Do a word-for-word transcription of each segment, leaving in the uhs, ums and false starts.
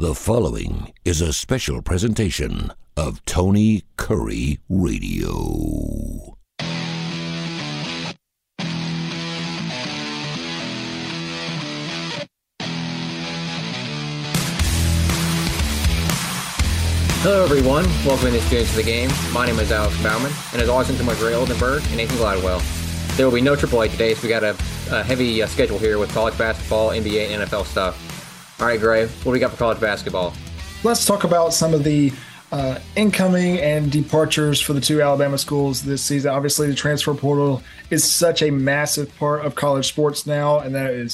The following is a special presentation of Tony Curry Radio. Hello everyone, welcome to Students of the Game. My name is Alex Bauman, and as always, I'm with Ray Oldenburg and Nathan Gladwell. There will be no triple A today, so we got a, a heavy uh, schedule here with college basketball, N B A, and N F L stuff. All right, Gray, what do we got for college basketball? Let's talk about some of the uh, incoming and departures for the two Alabama schools this season. Obviously, the transfer portal is such a massive part of college sports now, and that is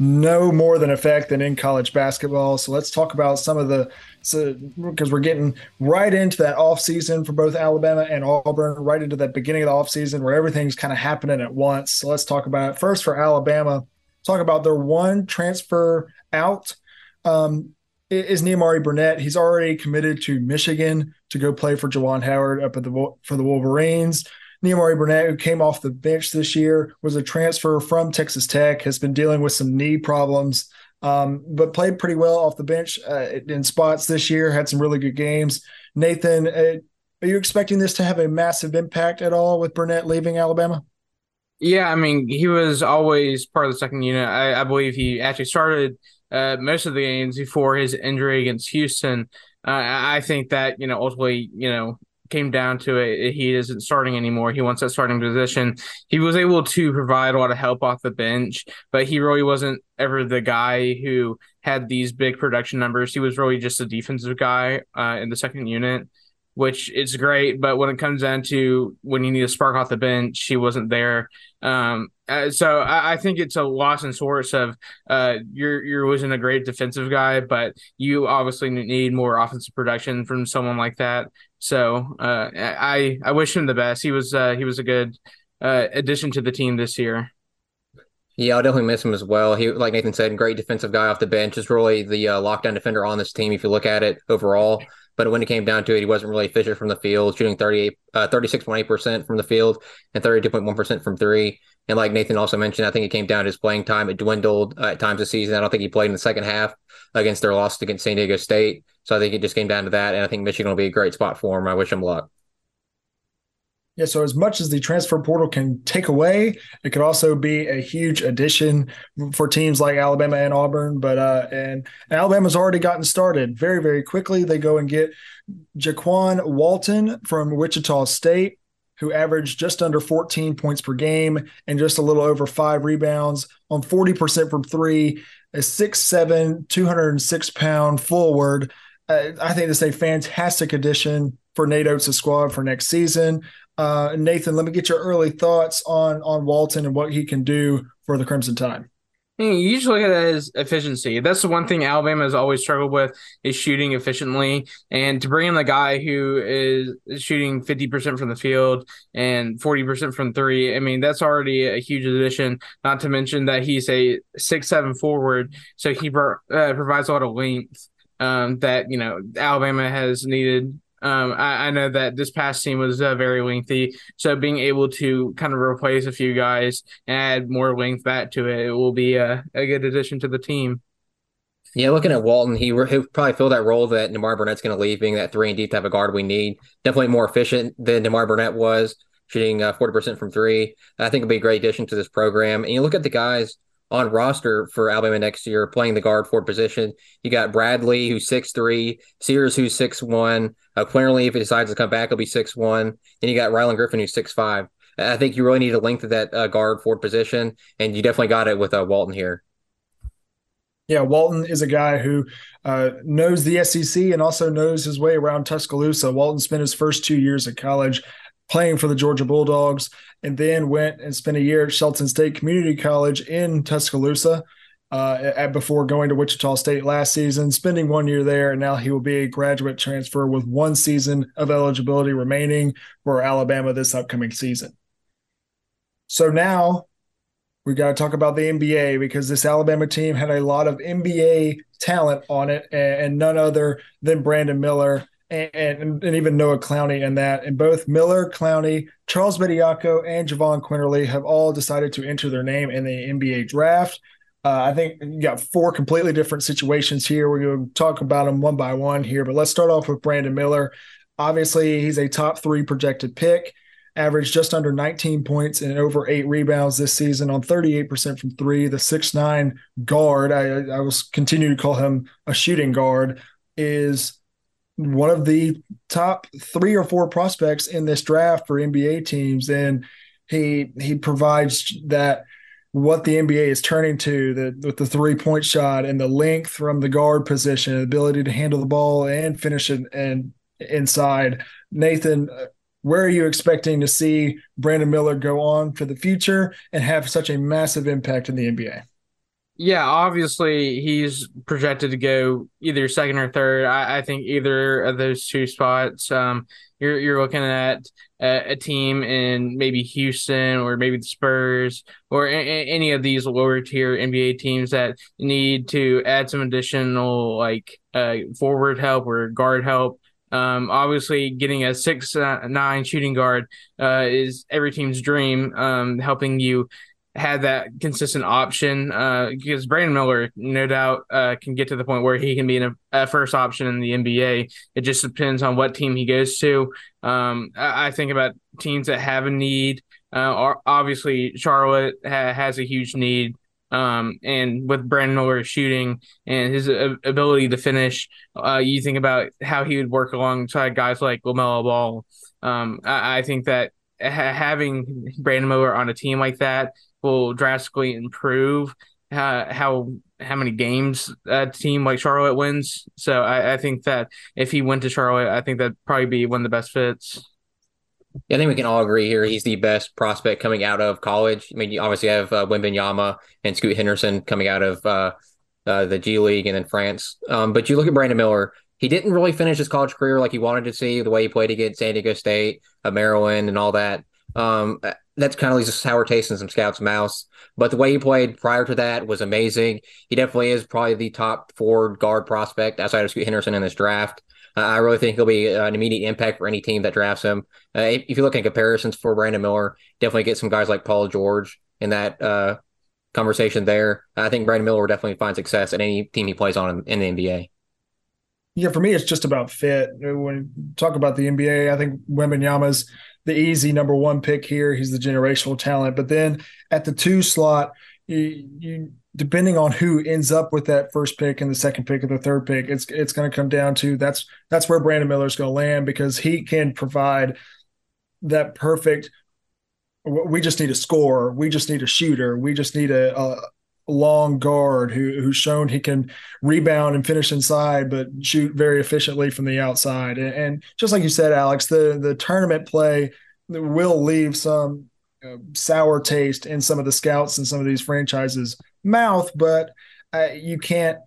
no more than effect than in college basketball. So let's talk about some of the so because we're getting right into that offseason for both Alabama and Auburn, right into that beginning of the offseason where everything's kind of happening at once. So let's talk about it. First, for Alabama, talk about their one transfer out. Um, is Niamari Burnett. He's already committed to Michigan to go play for Juwan Howard up at the for the Wolverines. Niamari Burnett, who came off the bench this year, was a transfer from Texas Tech, has been dealing with some knee problems, um, but played pretty well off the bench uh, in spots this year, had some really good games. Nathan, uh, are you expecting this to have a massive impact at all with Burnett leaving Alabama? Yeah, I mean, he was always part of the second unit. I, I believe he actually started uh, most of the games before his injury against Houston. Uh, I think that, you know, ultimately, you know, came down to it. He isn't starting anymore. He wants that starting position. He was able to provide a lot of help off the bench, but he really wasn't ever the guy who had these big production numbers. He was really just a defensive guy uh, in the second unit, which is great. But when it comes down to when you need a spark off the bench, he wasn't there. Um, uh, so I, I think it's a loss in sorts of uh, you're you're losing a great defensive guy, but you obviously need more offensive production from someone like that. So uh, I I wish him the best. He was uh, he was a good uh, addition to the team this year. Yeah, I'll definitely miss him as well. He, like Nathan said, great defensive guy off the bench. Is really the uh, lockdown defender on this team if you look at it overall. But when it came down to it, he wasn't really efficient from the field, shooting thirty-eight, uh, thirty-six point eight percent from the field and thirty-two point one percent from three. And like Nathan also mentioned, I think it came down to his playing time. It dwindled uh, at times this season. I don't think he played in the second half against their loss against San Diego State. So I think it just came down to that. And I think Michigan will be a great spot for him. I wish him luck. Yeah, so as much as the transfer portal can take away, it could also be a huge addition for teams like Alabama and Auburn. But uh, and, and Alabama's already gotten started very, very quickly. They go and get Jaquan Walton from Wichita State, who averaged just under fourteen points per game and just a little over five rebounds on forty percent from three, a six seven, two hundred six pound forward. Uh, I think this is a fantastic addition for Nate Oates' squad for next season. Uh, Nathan, let me get your early thoughts on on Walton and what he can do for the Crimson Tide. You usually look at it as efficiency. That's the one thing Alabama has always struggled with is shooting efficiently. And to bring in the guy who is shooting fifty percent from the field and forty percent from three, I mean, that's already a huge addition, not to mention that he's a six seven forward, so he uh, provides a lot of length um, that, you know, Alabama has needed. Um, I, I know that this past team was uh, very lengthy, so being able to kind of replace a few guys and add more length back to it, it will be a, a good addition to the team. Yeah, looking at Walton, he he'll probably fill that role that Niamari Burnett's going to leave, being that three and D type of guard we need. Definitely more efficient than Niamari Burnett was, shooting uh, forty percent from three. I think it'll be a great addition to this program. And you look at the guys on roster for Alabama next year playing the guard forward position. You got Bradley, who's six three, Sears, who's six one. Uh, Clearly, if he decides to come back, he'll be six one. Then you got Rylan Griffin, who's six five. I think you really need a length of that uh, guard forward position, and you definitely got it with uh, Walton here. Yeah, Walton is a guy who uh, knows the S E C and also knows his way around Tuscaloosa. Walton spent his first two years at college playing for the Georgia Bulldogs, and then went and spent a year at Shelton State Community College in Tuscaloosa uh, at, before going to Wichita State last season, spending one year there, and now he will be a graduate transfer with one season of eligibility remaining for Alabama this upcoming season. So now we got to talk about the N B A, because this Alabama team had a lot of N B A talent on it, and, and none other than Brandon Miller and, and, and even Noah Clowney in that. And both Miller, Clowney, Charles Bediako, and Javon Quinterly have all decided to enter their name in the N B A draft. Uh, I think you got four completely different situations here. We're going to talk about them one by one here, but let's start off with Brandon Miller. Obviously, he's a top three projected pick, averaged just under nineteen points and over eight rebounds this season on thirty-eight percent from three. The six nine guard, I, I will continue to call him a shooting guard, is one of the top three or four prospects in this draft for N B A teams. And he he provides that what the N B A is turning to the, with the three-point shot and the length from the guard position, the ability to handle the ball and finish it and inside. Nathan, where are you expecting to see Brandon Miller go on for the future and have such a massive impact in the N B A? Yeah, obviously he's projected to go either second or third. I, I think either of those two spots. Um, you're you're looking at a, a team in maybe Houston or maybe the Spurs or a, a, any of these lower tier N B A teams that need to add some additional like uh, forward help or guard help. Um, obviously, getting a six uh, nine shooting guard uh, is every team's dream. Um, helping you have that consistent option uh, because Brandon Miller, no doubt, uh, can get to the point where he can be in a, a first option in the N B A. It just depends on what team he goes to. Um, I, I think about teams that have a need. Uh, obviously, Charlotte ha- has a huge need. Um, and with Brandon Miller shooting and his uh, ability to finish, uh, you think about how he would work alongside guys like LaMelo Ball. Um, I, I think that ha- having Brandon Miller on a team like that will drastically improve how how, how many games a team like Charlotte wins. So I, I think that if he went to Charlotte, I think that'd probably be one of the best fits. Yeah, I think we can all agree here. He's the best prospect coming out of college. I mean, you obviously have uh, Wembanyama and Scoot Henderson coming out of uh, uh, the G League and then France. Um, but you look at Brandon Miller, he didn't really finish his college career like he wanted to see, the way he played against San Diego State, uh, Maryland, and all that. Um, that's kind of leaves a sour taste in some scouts' mouths. But the way he played prior to that was amazing. He definitely is probably the top forward guard prospect outside of Scoot Henderson in this draft. Uh, I really think he'll be an immediate impact for any team that drafts him. Uh, if, if you look at comparisons for Brandon Miller, definitely get some guys like Paul George in that uh, conversation there. I think Brandon Miller will definitely find success at any team he plays on in, in the N B A. Yeah, for me, it's just about fit. When you talk about the N B A, I think Wembanyama's the easy number one pick here. He's the generational talent. But then at the two slot, you, you depending on who ends up with that first pick and the second pick and the third pick, it's it's going to come down to that's that's where Brandon Miller is going to land because he can provide that perfect. We just need a scorer. We just need a shooter. We just need a, a long guard who who's shown he can rebound and finish inside, but shoot very efficiently from the outside. And, and just like you said, Alex, the the tournament play will leave some uh, sour taste in some of the scouts and some of these franchises' mouth, but uh, you can't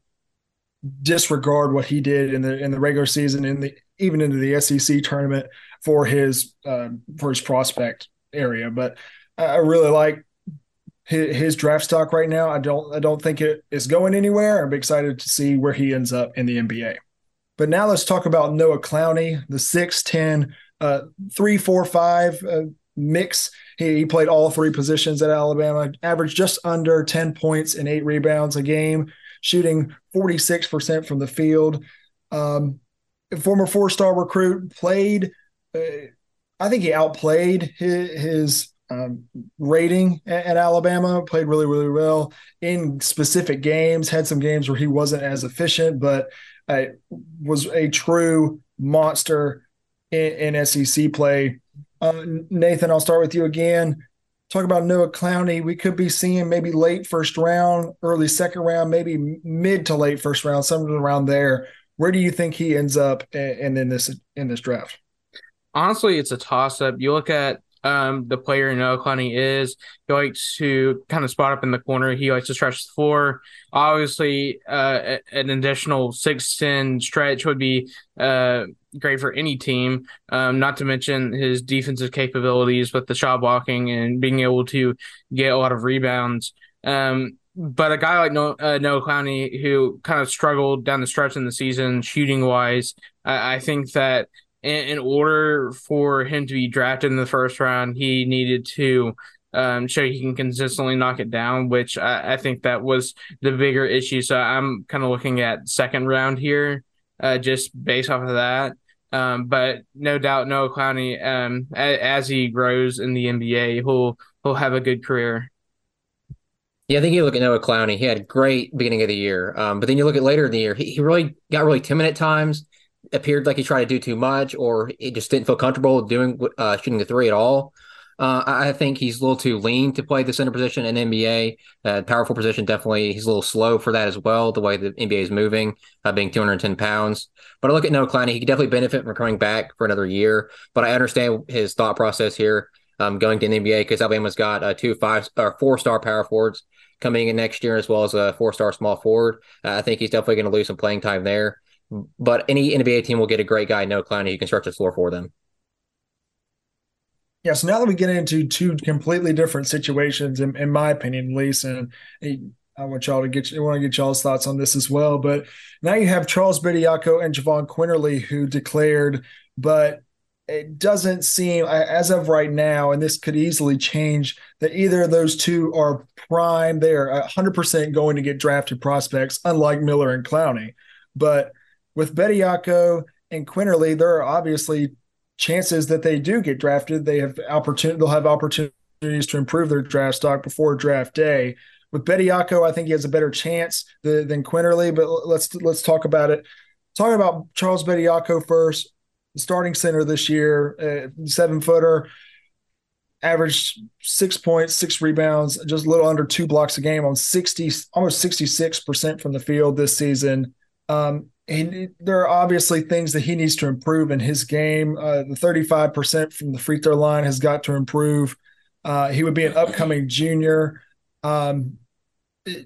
disregard what he did in the in the regular season, in the even into the S E C tournament for his um, for his prospect area. But I really like his, his draft stock right now. I don't I don't think it is going anywhere. I'm excited to see where he ends up in the N B A. But now let's talk about Noah Clowney, the six ten, uh, three four five uh, mix. He, he played all three positions at Alabama, averaged just under ten points and eight rebounds a game, shooting forty-six percent from the field. Um, former four-star recruit, played uh, – I think he outplayed his, his um, rating at, at Alabama, played really, really well in specific games, had some games where he wasn't as efficient, but uh, was a true monster in, in S E C play. Uh, Nathan, I'll start with you again. Talk about Noah Clowney. We could be seeing maybe late first round, early second round, maybe mid to late first round, something around there. Where do you think he ends up in, in this in this draft? Honestly, it's a toss-up. You look at um, the player Noah Clowney is. He likes to kind of spot up in the corner. He likes to stretch the floor. Obviously, uh, an additional six ten stretch would be uh, great for any team, um, not to mention his defensive capabilities with the shot blocking and being able to get a lot of rebounds. Um, but a guy like Noah, uh, Noah Clowney, who kind of struggled down the stretch in the season shooting-wise, I, I think that in order for him to be drafted in the first round, he needed to um, show he can consistently knock it down, which I, I think that was the bigger issue. So I'm kind of looking at second round here, uh, just based off of that. Um, but no doubt, Noah Clowney, um, a, as he grows in the N B A, he'll he'll have a good career. Yeah, I think you look at Noah Clowney. He had a great beginning of the year, um, but then you look at later in the year, he, he really got really timid at times. Appeared like he tried to do too much, or he just didn't feel comfortable doing uh, shooting the three at all. Uh, I think he's a little too lean to play the center position in N B A. Uh, powerful position, definitely. He's a little slow for that as well, the way the N B A is moving, uh, being two hundred ten pounds. But I look at Noah Clowney, he could definitely benefit from coming back for another year. But I understand his thought process here, um, going to the N B A, because Alabama's got uh, two five or four star power forwards coming in next year, as well as a four star small forward. Uh, I think he's definitely going to lose some playing time there. But any N B A team will get a great guy, Noah Clowney, who can stretch the floor for them. Yeah, so now that we get into two completely different situations, in, in my opinion, at least, and I want y'all to get I want to get y'all's thoughts on this as well. But now you have Charles Bediako and Jahvon Quinerly who declared, but it doesn't seem, as of right now, and this could easily change, that either of those two are prime. They are one hundred percent going to get drafted prospects, unlike Miller and Clowney. But with Bediako and Quinerly, there are obviously chances that they do get drafted. They have opportunity. They'll have opportunities to improve their draft stock before draft day. With Bediako, I think he has a better chance than, than Quinerly. But let's let's talk about it. Talking about Charles Bediako first, starting center this year, uh, seven footer, averaged six points, six rebounds, just a little under two blocks a game on sixty, almost sixty-six percent from the field this season. Um, He, there are obviously things that he needs to improve in his game. Uh, the thirty-five percent from the free throw line has got to improve. Uh, he would be an upcoming junior. Um, it,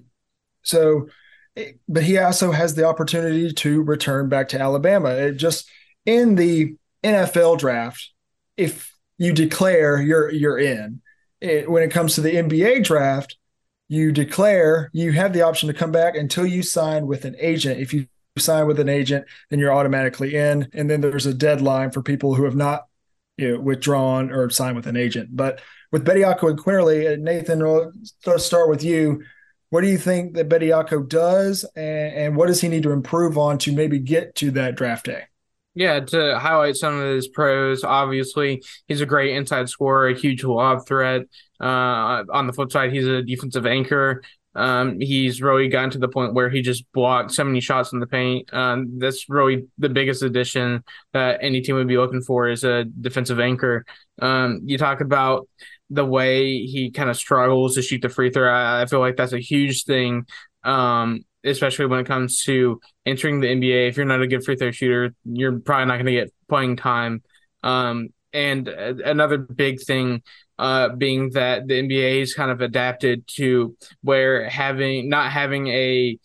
so, it, but he also has the opportunity to return back to Alabama. It just in the N F L draft, if you declare you're you're in. It, when it comes to the N B A draft, you declare you have the option to come back until you sign with an agent. If you sign with an agent, then you're automatically in. And then there's a deadline for people who have not, you know, withdrawn or signed with an agent. But with Bediako and Quinerly, Nathan, let's start with you. What do you think that Bediako does, and, and what does he need to improve on to maybe get to that draft day? Yeah, to highlight some of his pros, obviously, he's a great inside scorer, a huge lob threat. Uh, on the flip side, he's a defensive anchor. Um, he's really gotten to the point where he just blocked so many shots in the paint. Um, that's really the biggest addition that any team would be looking for is a defensive anchor. Um, you talk about the way he kind of struggles to shoot the free throw. I, I feel like that's a huge thing, um, especially when it comes to entering the N B A. If you're not a good free throw shooter, you're probably not going to get playing time. Um, and another big thing Uh, being that the N B A is kind of adapted to where having not having a,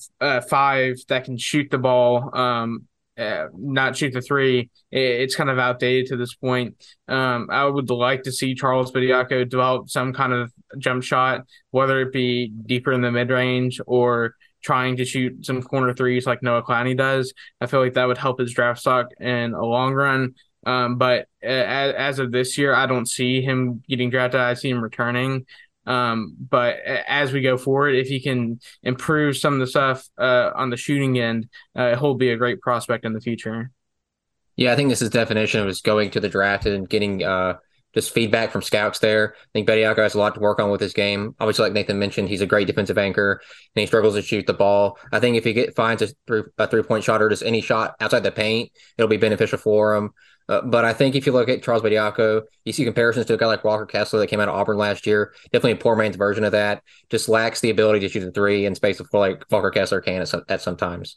a five that can shoot the ball, um, uh, not shoot the three, it, it's kind of outdated to this point. Um, I would like to see Charles Bediako develop some kind of jump shot, whether it be deeper in the mid range or trying to shoot some corner threes like Noah Clowney does. I feel like that would help his draft stock in a long run. Um, but as, as of this year, I don't see him getting drafted. I see him returning. Um, but as we go forward, if he can improve some of the stuff uh, on the shooting end, uh, he'll be a great prospect in the future. Yeah, I think this is definition of just going to the draft and getting uh, just feedback from scouts there. I think Bediako has a lot to work on with his game. Obviously, like Nathan mentioned, he's a great defensive anchor, and he struggles to shoot the ball. I think if he get, finds a, three, a three-point shot or just any shot outside the paint, it'll be beneficial for him. Uh, but I think if you look at Charles Bediako, you see comparisons to a guy like Walker Kessler that came out of Auburn last year. Definitely a poor man's version of that. Just lacks the ability to shoot the three in space before like Walker Kessler can at some, at some times.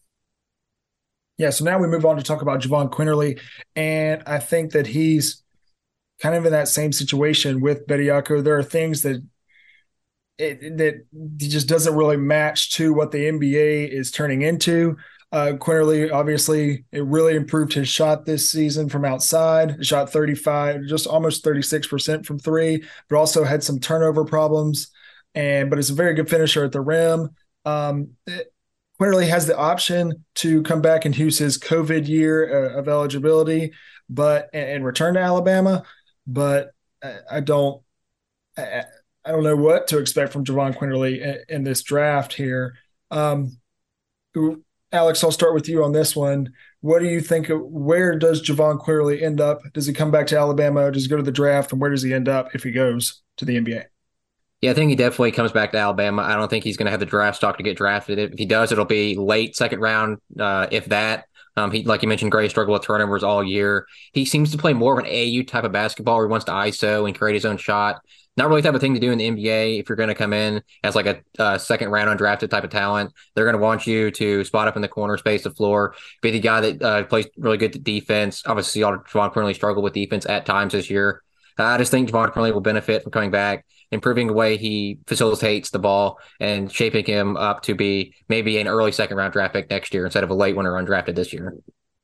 Yeah, so now we move on to talk about Jahvon Quinerly, and I think that he's kind of in that same situation with Bediako. There are things that it, that he just doesn't really match to what the N B A is turning into. Uh, Quinerly, obviously, it really improved his shot this season from outside. He shot thirty-five, just almost thirty-six percent from three, but also had some turnover problems. And but it's a very good finisher at the rim. Um, it, Quinerly has the option to come back and use his COVID year uh, of eligibility, but and, and return to Alabama. But I, I don't. I, I don't know what to expect from Javon Quinterly in, in this draft here. Um, Alex, I'll start with you on this one. What do you think? Where does Javon Quinterly end up? Does he come back to Alabama? Does he go to the draft? And where does he end up if he goes to the N B A? Yeah, I think he definitely comes back to Alabama. I don't think he's going to have the draft stock to get drafted. If he does, it'll be late second round, uh, if that. Um, he, like you mentioned, Gray struggled with turnovers all year. He seems to play more of an A U type of basketball where he wants to I S O and create his own shot. Not really the type of thing to do in the N B A. If you're going to come in as like a uh, second round undrafted type of talent, they're going to want you to spot up in the corner, space the floor, be the guy that uh, plays really good defense. Obviously, Javon Quinterly struggled with defense at times this year. Uh, I just think Javon Quinterly will benefit from coming back, improving the way he facilitates the ball and shaping him up to be maybe an early second round draft pick next year instead of a late one or undrafted this year.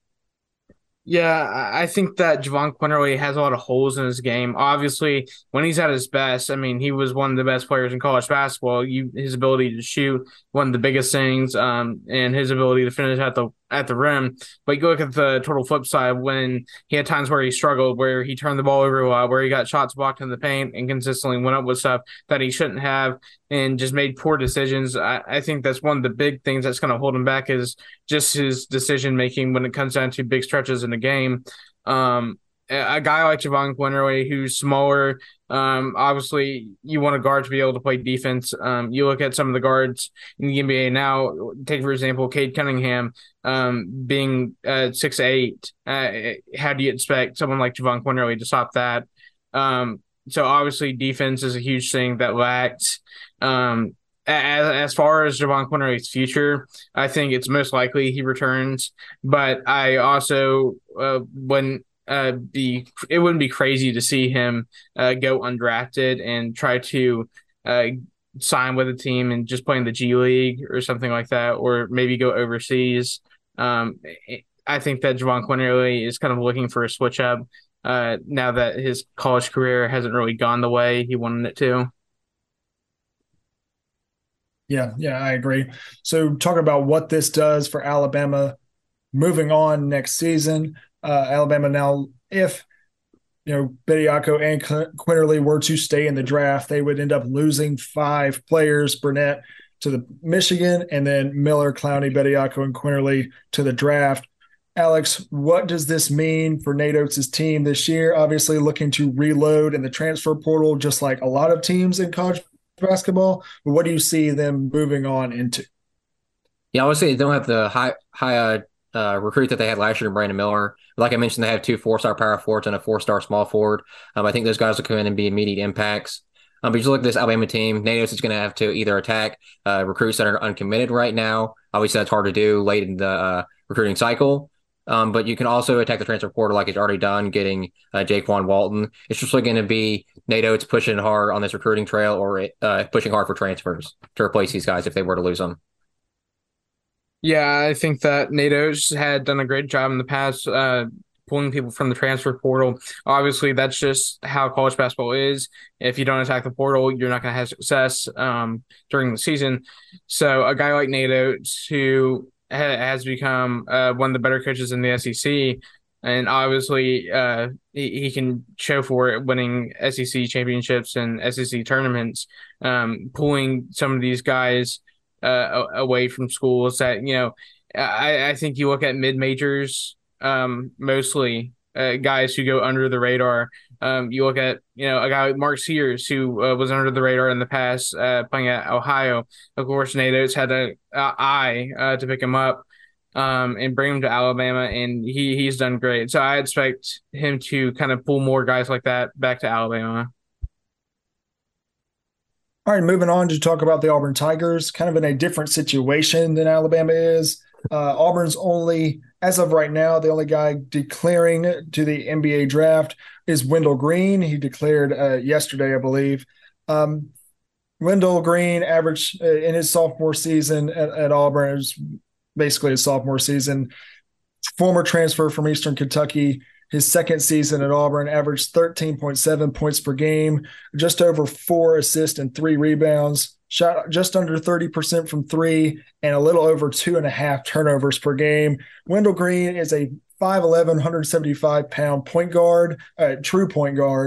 Yeah, I think that Javon Quinterly has a lot of holes in his game. Obviously, when he's at his best, I mean, he was one of the best players in college basketball. You, his ability to shoot, one of the biggest things, um, and his ability to finish at the at the rim. But you look at the total flip side when he had times where he struggled, where he turned the ball over a lot, where he got shots blocked in the paint and consistently went up with stuff that he shouldn't have and just made poor decisions. I, I think that's one of the big things that's going to hold him back is just his decision making when it comes down to big stretches in the game. Um, a guy like Javon Quinterly, who's smaller, um, obviously you want a guard to be able to play defense. Um, you look at some of the guards in the N B A now, take for example, Cade Cunningham, um, being uh, six eight. Uh, how do you expect someone like Javon Quinterly to stop that? Um, so obviously defense is a huge thing that lacks. Um, as, as far as Javon Quinterly's future, I think it's most likely he returns, but I also uh, when Uh, be it wouldn't be crazy to see him uh, go undrafted and try to uh, sign with a team and just play in the G League or something like that, or maybe go overseas. Um, I think that Javon Quinterly is kind of looking for a switch up uh, now that his college career hasn't really gone the way he wanted it to. Yeah, yeah, I agree. So talk about what this does for Alabama moving on next season. Uh, Alabama now, if you know Bediako and Quinterly were to stay in the draft, they would end up losing five players: Burnett to the Michigan, and then Miller, Clowney, Bediako, and Quinterly to the draft. Alex, what does this mean for Nate Oates' team this year? Obviously, looking to reload in the transfer portal, just like a lot of teams in college basketball. But what do you see them moving on into? Yeah, obviously they don't have the high high uh, uh, recruit that they had last year in Brandon Miller. Like I mentioned, they have two four-star power forwards and a four-star small forward. Um, I think those guys will come in and be immediate impacts. Um, but you look at this Alabama team, Nate Oates is going to have to either attack uh, recruits that are uncommitted right now. Obviously, that's hard to do late in the uh, recruiting cycle. Um, but you can also attack the transfer portal like he's already done, getting uh, Jaquan Walton. It's just going to be Nate Oates pushing hard on this recruiting trail or uh, pushing hard for transfers to replace these guys if they were to lose them. Yeah, I think that Nate Oates had done a great job in the past, uh, pulling people from the transfer portal. Obviously, that's just how college basketball is. If you don't attack the portal, you're not going to have success um, during the season. So a guy like Nate Oates, who ha- has become uh, one of the better coaches in the S E C, and obviously uh, he, he can show for it, winning S E C championships and S E C tournaments, um, pulling some of these guys Uh, away from schools that, you know, I, I think you look at mid-majors, um, mostly uh, guys who go under the radar. Um, you look at, you know, a guy like Mark Sears, who uh, was under the radar in the past, uh, playing at Ohio. Of course, Nate Oates had an eye uh, to pick him up um, and bring him to Alabama, and he he's done great. So I expect him to kind of pull more guys like that back to Alabama. All right, moving on to talk about the Auburn Tigers, kind of in a different situation than Alabama is. Uh, Auburn's only, as of right now, the only guy declaring to the N B A draft is Wendell Green. He declared uh, yesterday, I believe. Um, Wendell Green averaged uh, in his sophomore season at, at Auburn, it was basically his sophomore season, former transfer from Eastern Kentucky. His second season at Auburn averaged thirteen point seven points per game, just over four assists and three rebounds, shot just under thirty percent from three, and a little over two and a half turnovers per game. Wendell Green is a five eleven, one hundred seventy-five pound point guard, uh, true point guard,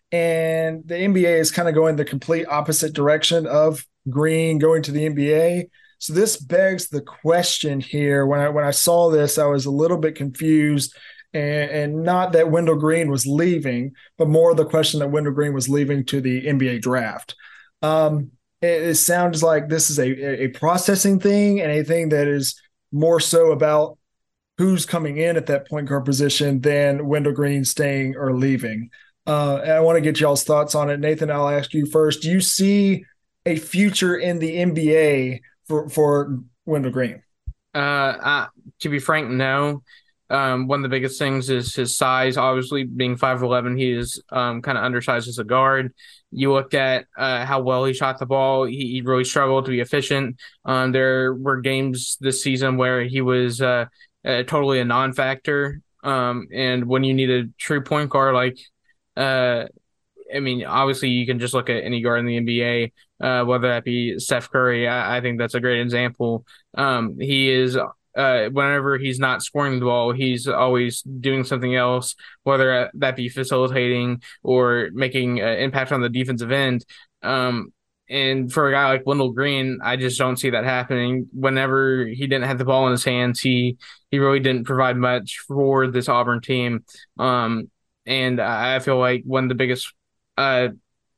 and the N B A is kind of going the complete opposite direction of Green going to the N B A. So this begs the question here. When I when I saw this, I was a little bit confused, and, and not that Wendell Green was leaving, but more the question that Wendell Green was leaving to the N B A draft. Um, it, it sounds like this is a, a processing thing and a thing that is more so about who's coming in at that point guard position than Wendell Green staying or leaving. Uh, and I want to get y'all's thoughts on it. Nathan, I'll ask you first. Do you see a future in the N B A for, for Wendell Green? Uh, uh, to be frank, no. Um, one of the biggest things is his size. Obviously, being five eleven, he is um, kind of undersized as a guard. You look at uh, how well he shot the ball. He, he really struggled to be efficient. Um, there were games this season where he was uh, uh, totally a non-factor. Um, and when you need a true point guard, like, uh, I mean, obviously you can just look at any guard in the N B A, uh, whether that be Steph Curry. I, I think that's a great example. Um, he is. Uh, whenever he's not scoring the ball, he's always doing something else, whether that be facilitating or making an impact on the defensive end. Um, and for a guy like Wendell Green, I just don't see that happening. Whenever he didn't have the ball in his hands, he he really didn't provide much for this Auburn team. Um, and I feel like one of the biggest uh,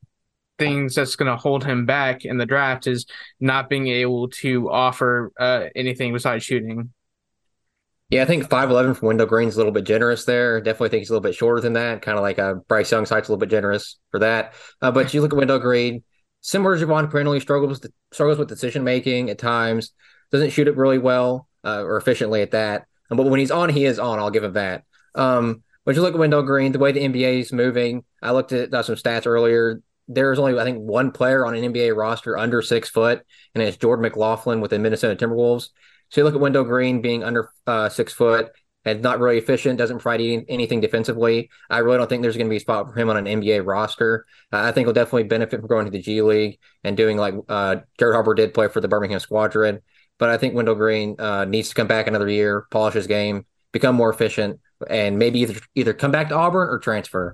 things that's going to hold him back in the draft is not being able to offer uh, anything besides shooting. Yeah, I think five eleven from Wendell Green's a little bit generous there. Definitely think he's a little bit shorter than that. Kind of like uh, Bryce Young's height's a little bit generous for that. Uh, but you look at Wendell Green, similar to Javon Perennially, struggles with, struggles with decision making at times, doesn't shoot it really well uh, or efficiently at that. Um, but when he's on, he is on. I'll give him that. Um, but you look at Wendell Green, the way the N B A is moving, I looked at uh, some stats earlier. There's only, I think, one player on an N B A roster under six foot, and it's Jordan McLaughlin with the Minnesota Timberwolves. So you look at Wendell Green being under uh, six foot and not really efficient, doesn't provide anything defensively. I really don't think there's going to be a spot for him on an N B A roster. Uh, I think he'll definitely benefit from going to the G League and doing like uh, Jared Harper did play for the Birmingham Squadron. But I think Wendell Green uh, needs to come back another year, polish his game, become more efficient, and maybe either, either come back to Auburn or transfer.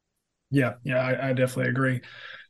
Yeah, yeah, I, I definitely agree.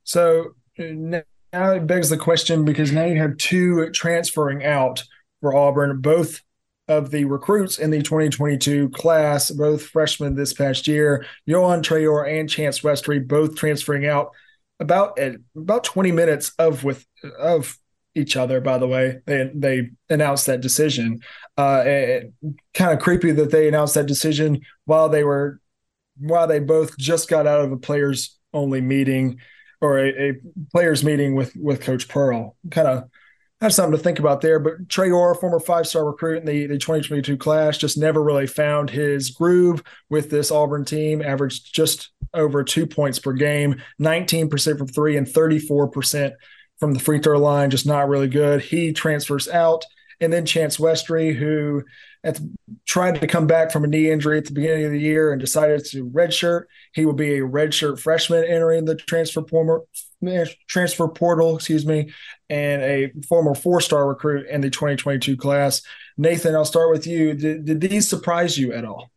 So now it begs the question, because now you have two transferring out for Auburn, both of the recruits in the twenty twenty-two class, both freshmen this past year, Yohan Traore and Chance Westry, both transferring out about at about twenty minutes of with of each other. By the way, they they announced that decision. Uh, kind of creepy that they announced that decision while they were while they both just got out of a players only meeting or a, a players meeting with with Coach Pearl. Kind of have something to think about there. But Traore, former five-star recruit in the, the twenty twenty-two class, just never really found his groove with this Auburn team, averaged just over two points per game, nineteen percent from three and thirty-four percent from the free throw line, just not really good. He transfers out. And then Chance Westry, who at the, tried to come back from a knee injury at the beginning of the year and decided to redshirt. He will be a redshirt freshman entering the transfer portal, transfer portal, excuse me, and a former four-star recruit in the twenty twenty-two class. Nathan, I'll start with you. Did, did these surprise you at all?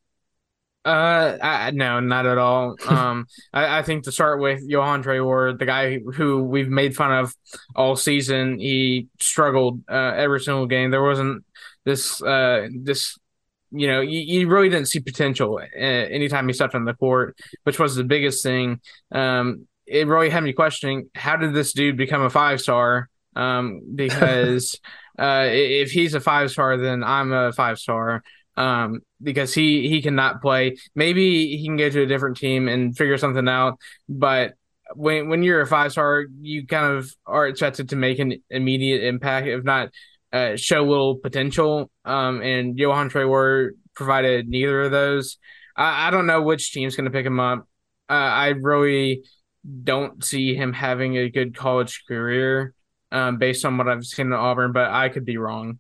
Uh, I, no, not at all. Um, I, I think to start with, Yohan Traore, the guy who we've made fun of all season, he struggled uh, every single game. There wasn't this, uh, this, you know, you, you really didn't see potential uh, anytime he stepped on the court, which was the biggest thing. Um, it really had me questioning, how did this dude become a five star? Um, because uh, if he's a five star, then I'm a five star. Um, because he, he cannot play. Maybe he can go to a different team and figure something out. But when when you're a five star, you kind of are expected to make an immediate impact, if not uh, show little potential. Um, and Yohan Traore provided neither of those. I, I don't know which team's going to pick him up. Uh, I really don't see him having a good college career um, based on what I've seen at Auburn, but I could be wrong.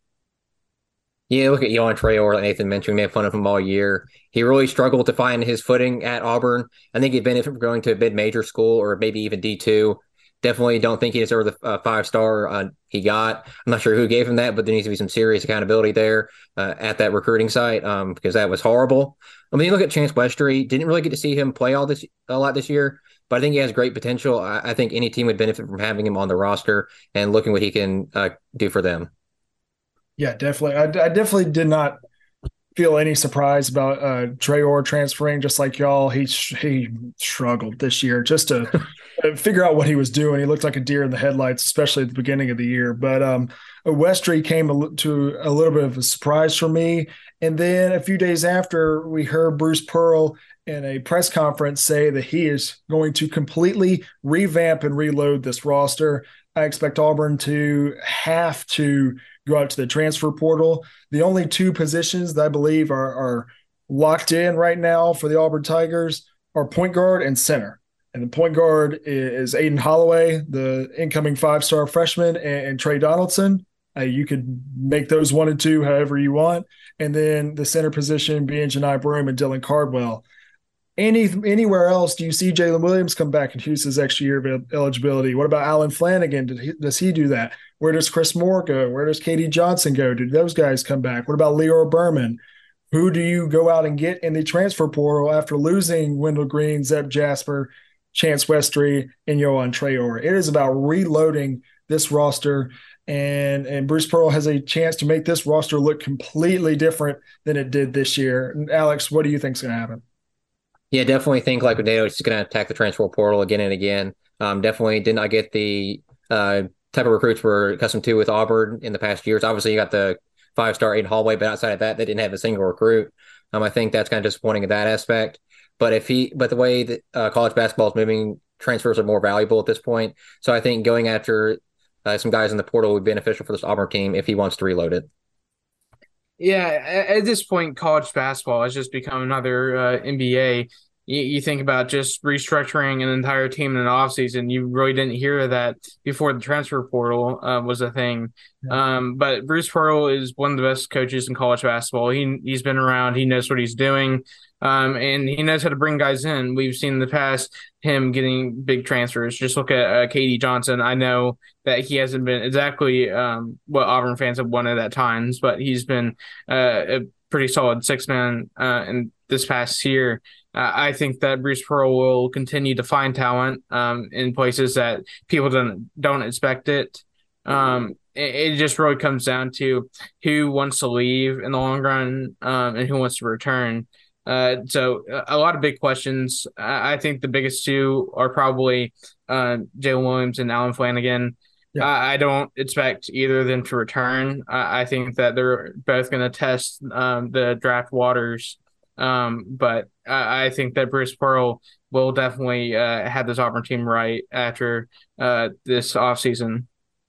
Yeah, look at Yohan Traore, like Nathan mentioned. We made fun of him all year. He really struggled to find his footing at Auburn. I think he'd benefit from going to a mid-major school or maybe even D two. Definitely don't think he deserved the uh, five-star uh, he got. I'm not sure who gave him that, but there needs to be some serious accountability there uh, at that recruiting site um, because that was horrible. I mean, you look at Chance Westry, didn't really get to see him play all this a lot this year, but I think he has great potential. I, I think any team would benefit from having him on the roster and looking what he can uh, do for them. Yeah, definitely. I, I definitely did not feel any surprise about uh, Traore transferring. Just like y'all, he he struggled this year just to figure out what he was doing. He looked like a deer in the headlights, especially at the beginning of the year. But um, Westry came to a little bit of a surprise for me. And then a few days after, we heard Bruce Pearl in a press conference say that he is going to completely revamp and reload this roster. I expect Auburn to have to go out to the transfer portal. The only two positions that I believe are, are locked in right now for the Auburn Tigers are point guard and center. And the point guard is Aiden Holloway, the incoming five-star freshman, and, and Trey Donaldson. Uh, you could make those one and two however you want. And then the center position being Janai Broome and Dylan Cardwell. Any anywhere else, do you see Jalen Williams come back and Houston's extra year of eligibility? What about Alan Flanagan? Did he, does he do that? Where does Chris Moore go? Where does K D Johnson go? Do those guys come back? What about Leor Berman? Who do you go out and get in the transfer portal after losing Wendell Green, Zeb Jasper, Chance Westry, and Yohan Traore? It is about reloading this roster, and, and Bruce Pearl has a chance to make this roster look completely different than it did this year. And Alex, what do you think is going to happen? Yeah, definitely think like Nato is going to attack the transfer portal again and again. Um, definitely did not get the uh, type of recruits we're accustomed to with Auburn in the past years. Obviously, you got the five-star Aiden Holloway, but outside of that, they didn't have a single recruit. Um, I think that's kind of disappointing in that aspect. But if he, but the way that uh, college basketball is moving, transfers are more valuable at this point. So I think going after uh, some guys in the portal would be beneficial for this Auburn team if he wants to reload it. Yeah, at this point, college basketball has just become another uh, N B A. You, you think about just restructuring an entire team in an offseason. You really didn't hear that before the transfer portal uh, was a thing. Yeah. Um, but Bruce Pearl is one of the best coaches in college basketball. He, he's been around. He knows what he's doing. Um, and he knows how to bring guys in. We've seen in the past him getting big transfers. Just look at uh, K D Johnson. I know that he hasn't been exactly um, what Auburn fans have wanted at times, but he's been uh, a pretty solid six-man uh, in this past year. Uh, I think that Bruce Pearl will continue to find talent um, in places that people don't don't expect it. Um, it. It just really comes down to who wants to leave in the long run um, and who wants to return. Uh, so a lot of big questions. I think the biggest two are probably uh, Jalen Williams and Alan Flanagan. Yeah. I, I don't expect either of them to return. I, I think that they're both going to test um, the draft waters. Um, but I, I think that Bruce Pearl will definitely uh, have this Auburn team right after uh, this offseason.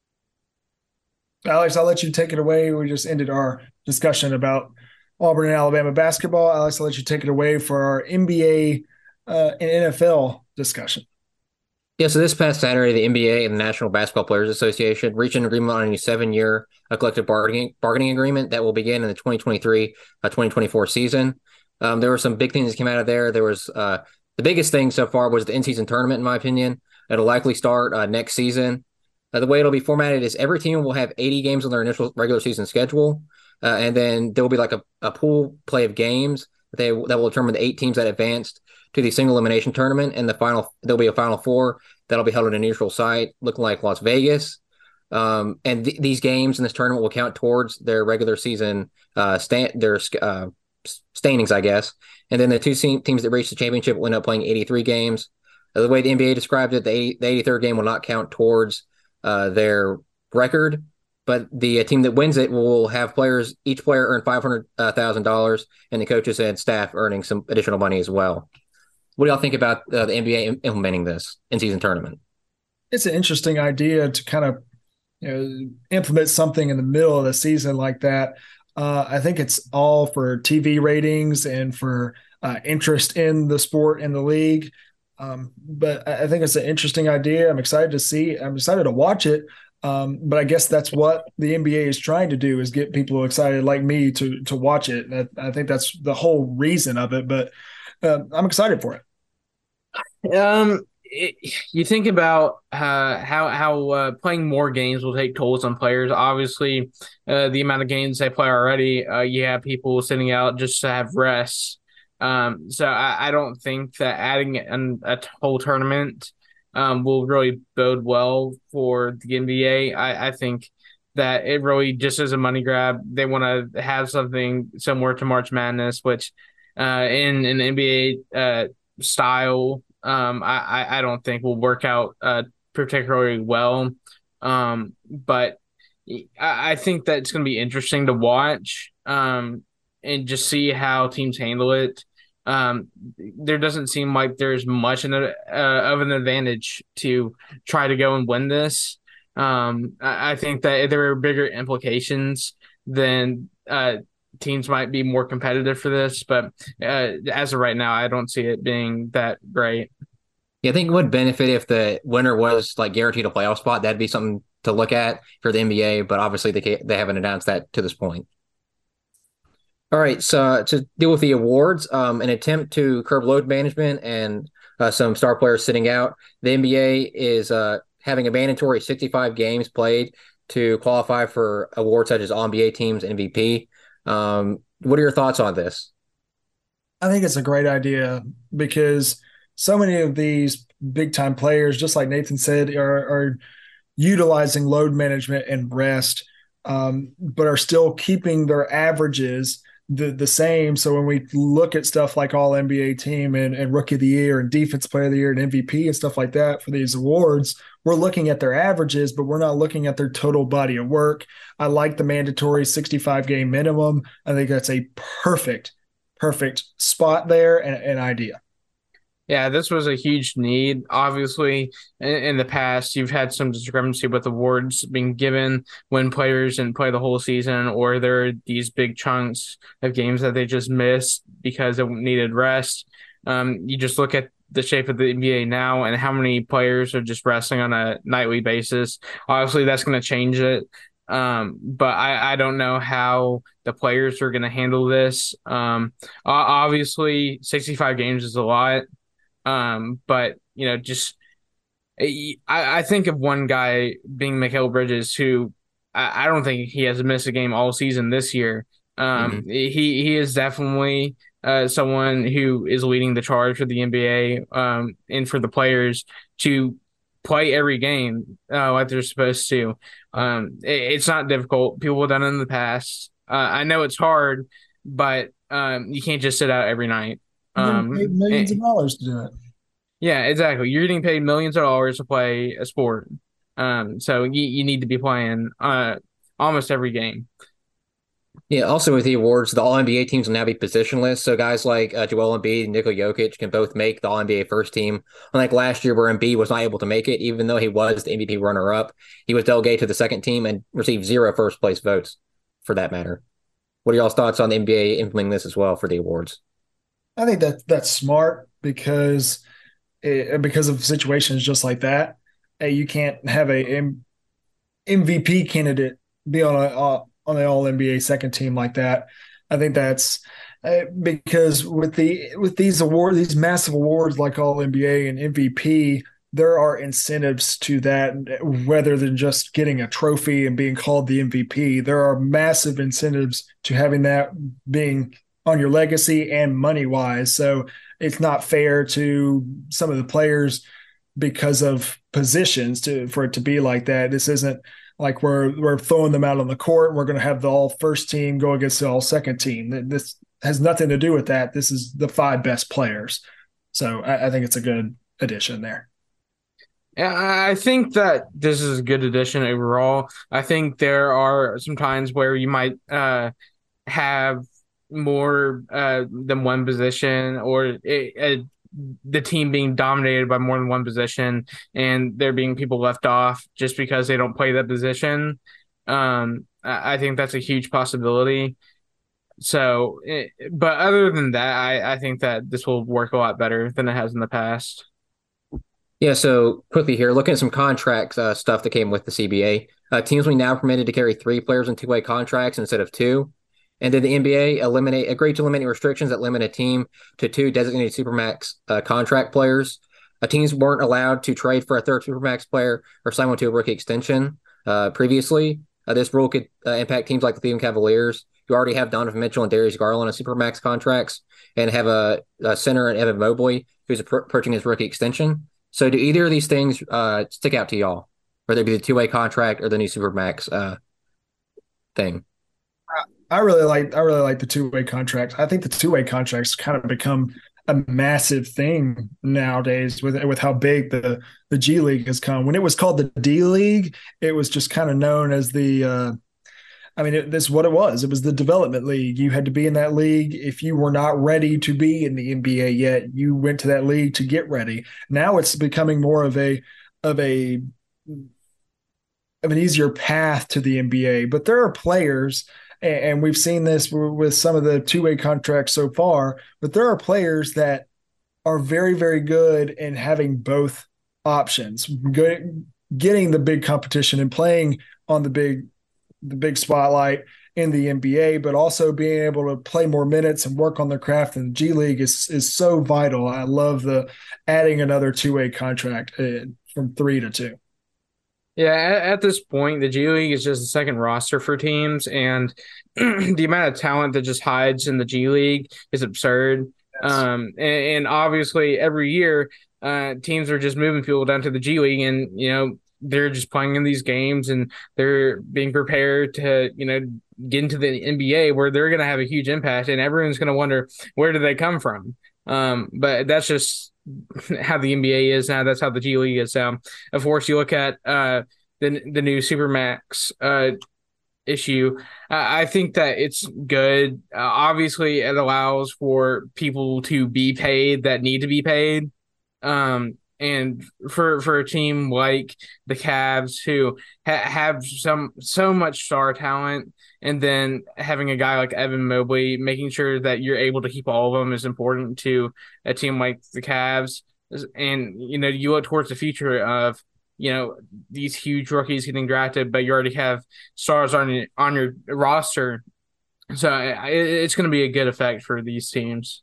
Alex, I'll let you take it away. We just ended our discussion about Auburn and Alabama basketball. Alex, I'll let you take it away for our N B A uh, and N F L discussion. Yeah, so this past Saturday, the N B A and the National Basketball Players Association reached an agreement on a seven-year uh, collective bargaining, bargaining agreement that will begin in the twenty twenty-three twenty twenty-four season. Um, there were some big things that came out of there. There was uh, the biggest thing so far was the in-season tournament, in my opinion. It'll likely start uh, next season. Uh, the way it'll be formatted is every team will have eighty games on their initial regular season schedule. Uh, and then there will be like a, a pool play of games that, they, that will determine the eight teams that advanced to the single elimination tournament. And the final, there'll be a final four that'll be held in a neutral site looking like Las Vegas. Um, and th- these games in this tournament will count towards their regular season, uh, stand, their uh, standings, I guess. And then the two se- teams that reach the championship will end up playing eighty-three games. Uh, the way the N B A described it, the, eighty, the eighty-third game will not count towards uh, their record. But the uh, team that wins it will have players, each player earn five hundred thousand dollars, and the coaches and staff earning some additional money as well. What do y'all think about uh, the N B A implementing this in-season tournament? It's an interesting idea to kind of you know, implement something in the middle of the season like that. Uh, I think it's all for T V ratings and for uh, interest in the sport and the league. Um, but I think it's an interesting idea. I'm excited to see. I'm excited to watch it. Um, but I guess that's what the N B A is trying to do is get people excited like me to to watch it. And I, I think that's the whole reason of it. But uh, I'm excited for it. Um, it, you think about uh, how how uh, playing more games will take tolls on players. Obviously, uh, the amount of games they play already, uh, you have people sitting out just to have rest. Um, so I, I don't think that adding an, a whole tournament um, will really bode well for the N B A. I, I think that it really just is a money grab. They want to have something similar to March Madness, which uh, in an N B A uh, style, um, I, I I don't think will work out uh, particularly well. Um, but I, I think that it's going to be interesting to watch um, and just see how teams handle it. Um, there doesn't seem like there's much in a, uh, of an advantage to try to go and win this. Um, I, I think that there are bigger implications than uh, teams might be more competitive for this, but uh, as of right now, I don't see it being that great. Yeah, I think it would benefit if the winner was like guaranteed a playoff spot. That'd be something to look at for the N B A, but obviously they can't, they haven't announced that to this point. All right, so uh, to deal with the awards, um, an attempt to curb load management and uh, some star players sitting out, the N B A is uh, having a mandatory sixty-five games played to qualify for awards such as All N B A Teams M V P. Um, what are your thoughts on this? I think it's a great idea because so many of these big time players, just like Nathan said, are, are utilizing load management and rest, um, but are still keeping their averages the, the same. So when we look at stuff like All N B A Team and, and Rookie of the Year and Defense Player of the Year and M V P and stuff like that for these awards, we're looking at their averages, but we're not looking at their total body of work. I like the mandatory sixty-five game minimum. I think that's a perfect, perfect spot there and an idea. Yeah, this was a huge need. Obviously, in, in the past, you've had some discrepancy with awards being given when players didn't play the whole season, or there are these big chunks of games that they just missed because it needed rest. Um, you just look at the shape of the N B A now and how many players are just resting on a nightly basis. Obviously, that's going to change it. Um, but I, I don't know how the players are going to handle this. Um, obviously, sixty-five games is a lot. Um, but you know, just I, I think of one guy being Mikal Bridges, who I, I don't think he has missed a game all season this year. Um, Mm-hmm. he he is definitely uh, someone who is leading the charge for the N B A um, and for the players to play every game uh, like they're supposed to. Um, it, it's not difficult. People have done it in the past. Uh, I know it's hard, but um, you can't just sit out every night. You're getting paid Um, millions and- of dollars to do it. yeah, exactly. You're getting paid millions of dollars to play a sport. Um, so you, you need to be playing uh almost every game. Yeah, also with the awards, the All N B A teams will now be positionless. So guys like uh, Joel Embiid and Nikola Jokic can both make the All N B A first team. Unlike last year where Embiid was not able to make it, even though he was the M V P runner-up, he was delegated to the second team and received zero first place votes for that matter. What are y'all's thoughts on the N B A implementing this as well for the awards? I think that that's smart because it, because of situations just like that. Hey, you can't have a M- MVP candidate be on a uh, on an All N B A second team like that. I think that's uh, because with the with these awards, these massive awards like All N B A and M V P, there are incentives to that rather than just getting a trophy and being called the M V P. There are massive incentives to having that being on your legacy and money wise. So it's not fair to some of the players because of positions to for it to be like that. This isn't like we're we're throwing them out on the court and we're going to have the all first team go against the all second team. This has nothing to do with that. This is the five best players. So I, I think it's a good addition there. Yeah, I think that this is a good addition overall. I think there are some times where you might uh, have more uh, than one position, or it, it, the team being dominated by more than one position, and there being people left off just because they don't play that position. Um, I, I think that's a huge possibility. So, it, but other than that, I, I think that this will work a lot better than it has in the past. Yeah, so quickly here, looking at some contract uh, stuff that came with the C B A. Uh, teams will be now permitted to carry three players in two-way contracts instead of two. And then the N B A eliminate agreed to eliminate restrictions that limit a team to two designated Supermax uh, contract players. Uh, teams weren't allowed to trade for a third Supermax player or sign one to a rookie extension uh, previously. Uh, this rule could uh, impact teams like the Cleveland Cavaliers, you already have Donovan Mitchell and Darius Garland on Supermax contracts and have a, a center in Evan Mobley who's approaching his rookie extension. So do either of these things uh, stick out to y'all, whether it be the two-way contract or the new Supermax uh, thing? I really like I really like the two-way contracts. I think the two-way contracts kind of become a massive thing nowadays with with how big the the G League has come. When it was called the D League, it was just kind of known as the uh, I mean, it, this is what it was. It was the development league. You had to be in that league. If you were not ready to be in the N B A yet, you went to that league to get ready. Now it's becoming more of a of a of an easier path to the N B A. But there are players, and we've seen this with some of the two-way contracts so far, but there are players that are very, very good in having both options, good, getting the big competition and playing on the big, the big spotlight in the N B A, but also being able to play more minutes and work on their craft in the G League is, is so vital. I love the adding another two-way contract from three to two. Yeah, at, at this point, the G League is just a second roster for teams, and the amount of talent that just hides in the G League is absurd. Yes. Um, and, and obviously, every year, uh, teams are just moving people down to the G League, and you know they're just playing in these games, and they're being prepared to you know get into the N B A where they're going to have a huge impact, and everyone's going to wonder where do they come from. Um, but that's just how the N B A is now. That's how the G League is now. Of course, you look at uh, the the new Supermax uh, issue. Uh, I think that it's good. Uh, obviously, it allows for people to be paid that need to be paid. Um, and for for a team like the Cavs who ha- have some so much star talent, and then having a guy like Evan Mobley, making sure that you're able to keep all of them is important to a team like the Cavs. And, you know, you look towards the future of, you know, these huge rookies getting drafted, but you already have stars on your, on your roster. So it's going to be a good effect for these teams.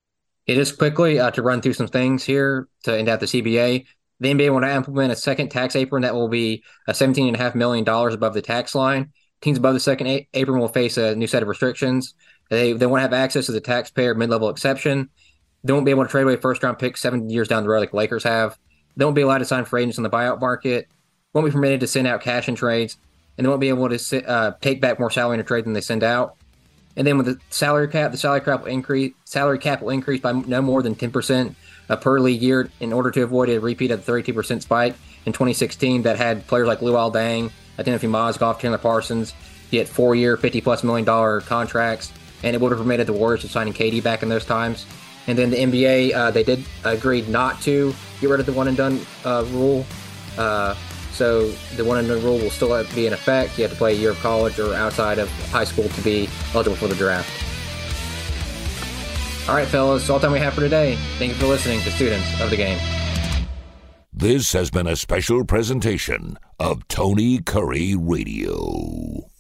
It is quickly uh, to run through some things here to end out the C B A. The N B A will now implement a second tax apron that will be a seventeen point five million dollars above the tax line. Teams above the second a- apron will face a new set of restrictions. They they won't have access to the taxpayer mid-level exception. They won't be able to trade away first-round picks seven years down the road like the Lakers have. They won't be allowed to sign free agents in the buyout market. Won't be permitted to send out cash in trades. And they won't be able to uh, take back more salary in a trade than they send out. And then with the salary cap, the salary cap will increase. Salary cap will increase by no more than ten percent per league year in order to avoid a repeat of the thirty-two percent spike in twenty sixteen that had players like Luol Deng, Timothy Mozgov, Chandler Parsons get four-year, fifty-plus million dollar contracts, and it would have permitted the Warriors from signing K D back in those times. And then the N B A, uh, they did agree not to get rid of the one-and-done uh, rule. Uh, so the one-and-done rule will still be in effect. You have to play a year of college or outside of high school to be eligible for the draft. All right, fellas, that's all the time we have for today. Thank you for listening to Students of the Game. This has been a special presentation of Tony Curry Radio.